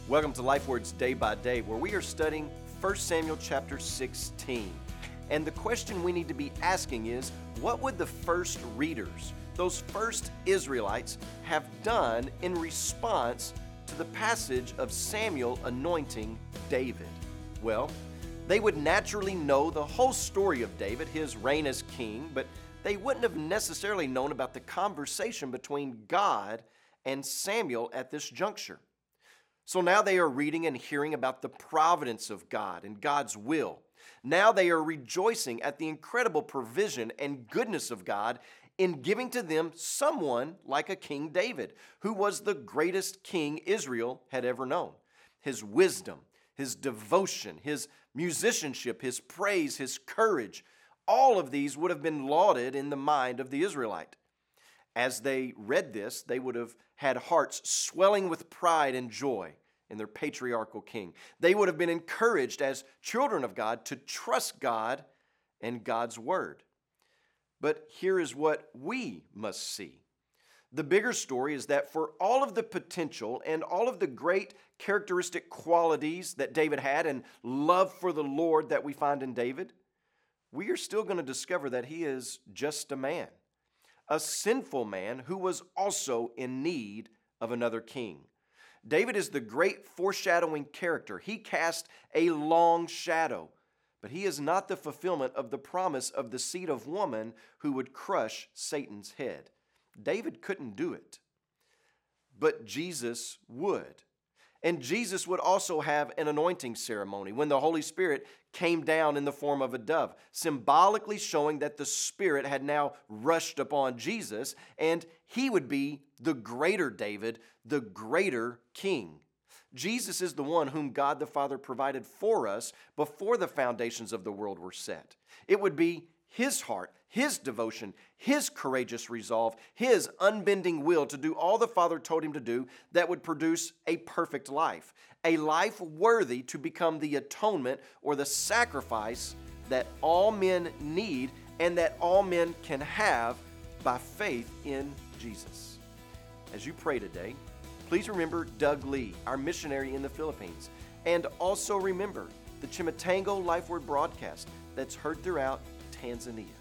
Welcome to LifeWords Day by Day, where we are studying 1 Samuel chapter 16. And the question we need to be asking is, what would the first readers, those first Israelites, have done in response to the passage of Samuel anointing David? Well, they would naturally know the whole story of David, his reign as king, but they wouldn't have necessarily known about the conversation between God and Samuel at this juncture. So now they are reading and hearing about the providence of God and God's will. Now they are rejoicing at the incredible provision and goodness of God in giving to them someone like a King David, who was the greatest king Israel had ever known. His wisdom, his devotion, his musicianship, his praise, his courage, all of these would have been lauded in the mind of the Israelite. As they read this, they would have had hearts swelling with pride and joy in their patriarchal king. They would have been encouraged as children of God to trust God and God's word. But here is what we must see. The bigger story is that for all of the potential and all of the great characteristic qualities that David had and love for the Lord that we find in David, we are still going to discover that he is just a man. A sinful man who was also in need of another king. David is the great foreshadowing character. He cast a long shadow, but he is not the fulfillment of the promise of the seed of woman who would crush Satan's head. David couldn't do it, but Jesus would. And Jesus would also have an anointing ceremony when the Holy Spirit came down in the form of a dove, symbolically showing that the Spirit had now rushed upon Jesus, and he would be the greater David, the greater king. Jesus is the one whom God the Father provided for us before the foundations of the world were set. It would be his heart, his devotion, his courageous resolve, his unbending will to do all the Father told him to do that would produce a perfect life, a life worthy to become the atonement or the sacrifice that all men need and that all men can have by faith in Jesus. As you pray today, please remember Doug Lee, our missionary in the Philippines, and also remember the Chimatango LifeWord broadcast that's heard throughout Tanzania.